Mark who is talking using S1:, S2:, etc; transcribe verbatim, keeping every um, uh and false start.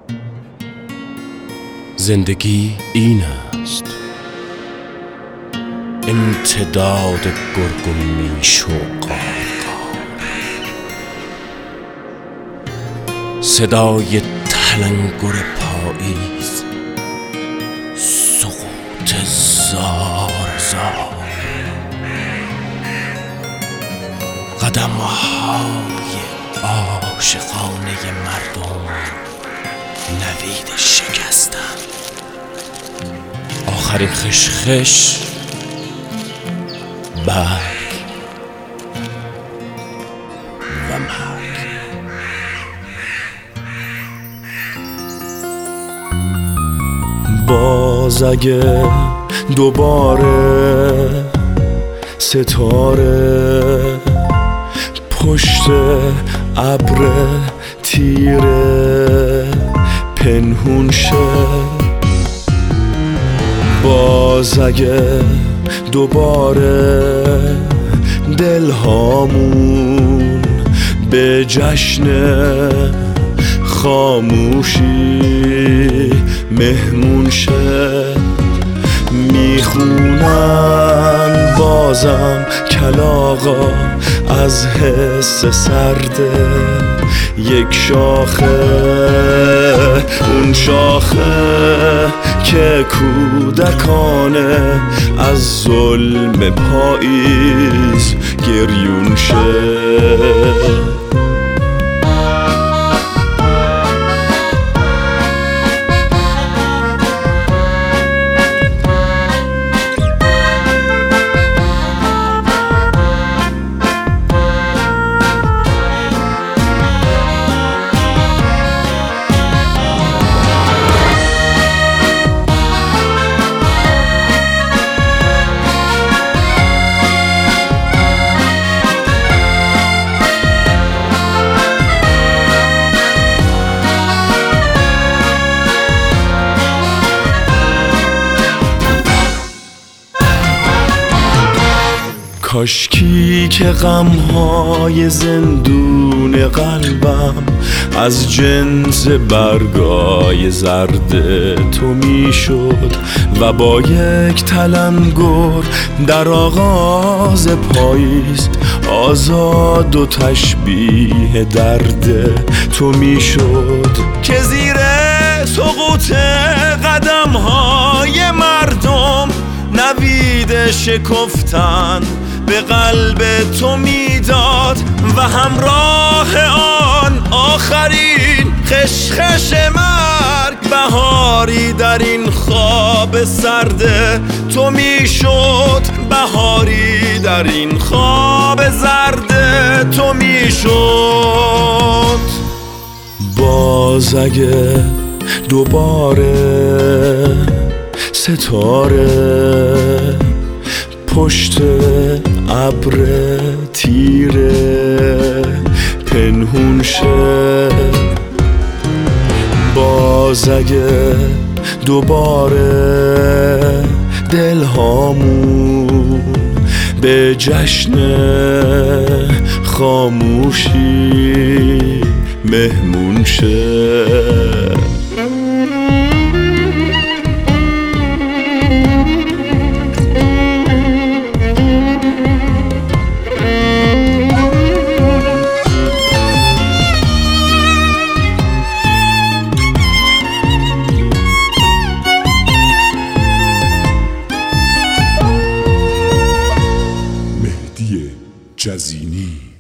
S1: زندگی این است، امتداد گرگ و میش و قارقار، صدای تلنگر پاییز، سقوط زار زار، قدم‌های عاشقانه مردم نوید شکستن، آخرین خشخش برگ و مرگ.
S2: باز اگه دوباره ستاره پشت ابر تیره پنهون شه، باز اگه دوباره دلهامون به جشن خاموشی مهمون شه، میخونن بازم کلاغا از حس سرده یک شاخه، اون شاخه که کودکانه از ظلم پاییز گریون شه. کاشکی که غمهای زندون قلبم از جنس برگای زرد تو میشد و با یک تلنگر در آغاز پاییز آزاد و تشبیه درد تو میشد، که زیر سقوط قدمهای مردم نوید شکفتن به قلب تو میداد و همراه آن آخرین خشخش مرگ بهاری در این خواب سرده تو میشد، بهاری در این خواب زرده تو میشد. باز اگه دوباره ستاره پشت ابر تیره پنهون شه، باز اگه دوباره دلهامون به جشن خاموشی مهمون شه.
S3: جزینی